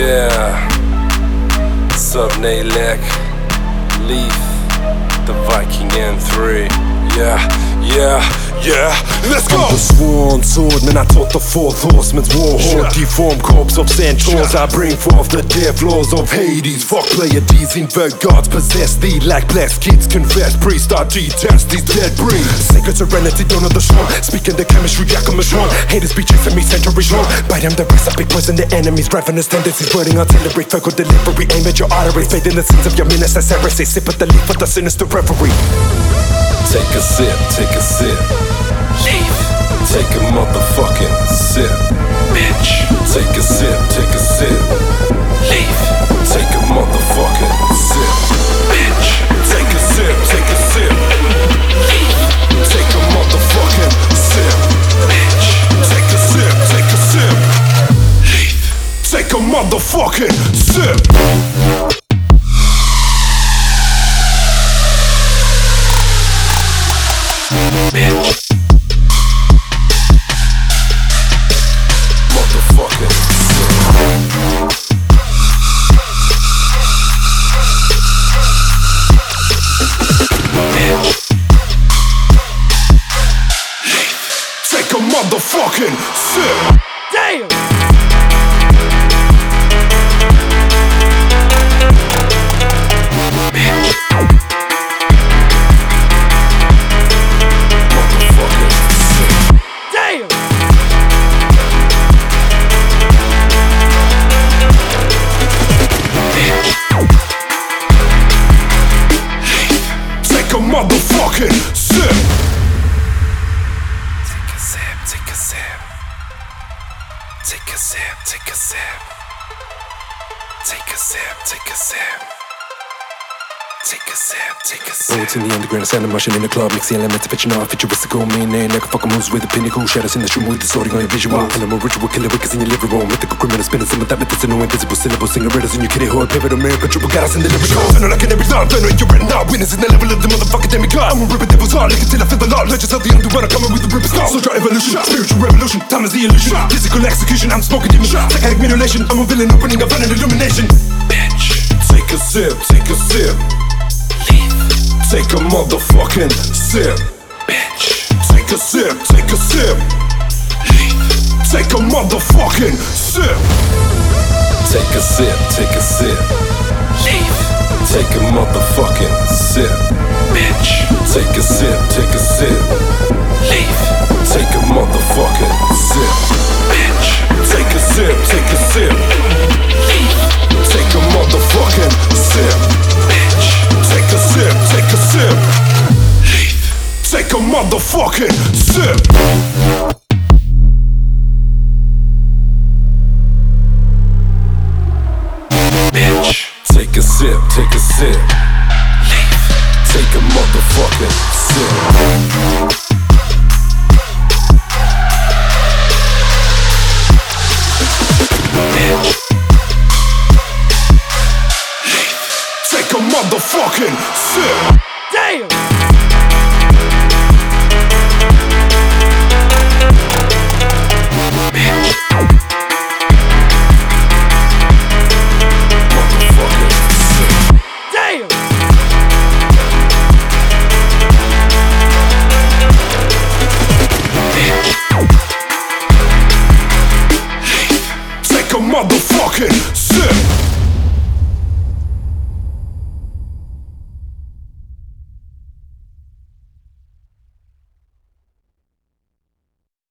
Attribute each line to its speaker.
Speaker 1: Yeah. Sub Nalek, Leaf, the Viking N3. Yeah, let's go!
Speaker 2: I'm the sworn swordman, I taught the fourth horseman's war horde. Deformed corpse of centaurs, I bring forth the death laws of Hades. Fuck Pleiades, invoke gods, possess thee like blessed kids. Confess, priest, I detest these dead breeds. Sacred serenity, dawn of the swan. Speaking the chemistry, Yakima-Shwan. Haters be chasing me centuries long. Bite them the recipe, poison the enemies. Ravenous tendencies, wording artillery. Focal delivery, aim at your arteries. Fade in the sins of your ministers, heresy. Sip at the leaf of the sinister reverie.
Speaker 1: Take a sip, take a sip. Leaf. Take a motherfucking sip, bitch. Take a sip, take a sip. Leaf. Take a motherfucking sip, bitch. Take a sip, take a sip. Leaf. Take a motherfucking sip, bitch. Take a sip, take a sip. Leaf.
Speaker 2: Take a motherfucking sip.
Speaker 1: Bitch. Motherfucking sip. Bitch.
Speaker 2: Take a motherfucking sip.
Speaker 3: Damn!
Speaker 2: Take a motherfucking sip.
Speaker 1: Take a sip, take a sip. Take a sip, take a sip. Take a sip, take a sip. Take a sip, take a sip.
Speaker 2: Bullets in the underground, sound of motion in the club. Mix the elements of fictional, futuristical, meaning like a fucking moves with the pinnacle. Shadows in the stream with the sorting on your visual. And I'm a ritual killer, wickets in your living room. Mythical criminal spinning some of that medicinal, invisible syllables. Singing riddles in your kitty horde. Pivotal miracle, triple goddess in the lyrical. I know like an every time, turn on your written out. Witness in the level of the motherfucking demigod. I'm a rip a devil's heart, lick it till I feel the law. Legends of the underworld, I'm coming with the ripper skull. Social evolution, spiritual revolution. Time is the illusion. Physical execution, I'm smoking demon. Psychic mutilation, I'm a villain opening up an illumination.
Speaker 1: Bitch.
Speaker 2: Take a sip, take a sip. Take a motherfucking sip,
Speaker 1: Bitch.
Speaker 2: take a sip, take a sip. Take a motherfucking sip.
Speaker 1: Take a sip, take a sip. Leaf. Take a motherfucking sip, bitch. Take a sip, take a sip. Leaf. Take a motherfucking sip, bitch.
Speaker 2: Take a sip, take a sip.
Speaker 1: Leaf.
Speaker 2: Take a motherfucking sip,
Speaker 1: bitch.
Speaker 2: take a sip, take a sip.
Speaker 1: Leaf.
Speaker 2: Take a motherfucking sip.
Speaker 1: Bitch. Take a sip, take a sip. Leaf. Take a motherfucking sip.
Speaker 2: Take a motherfucking sip.
Speaker 3: Damn!
Speaker 2: Take a motherfucking sip.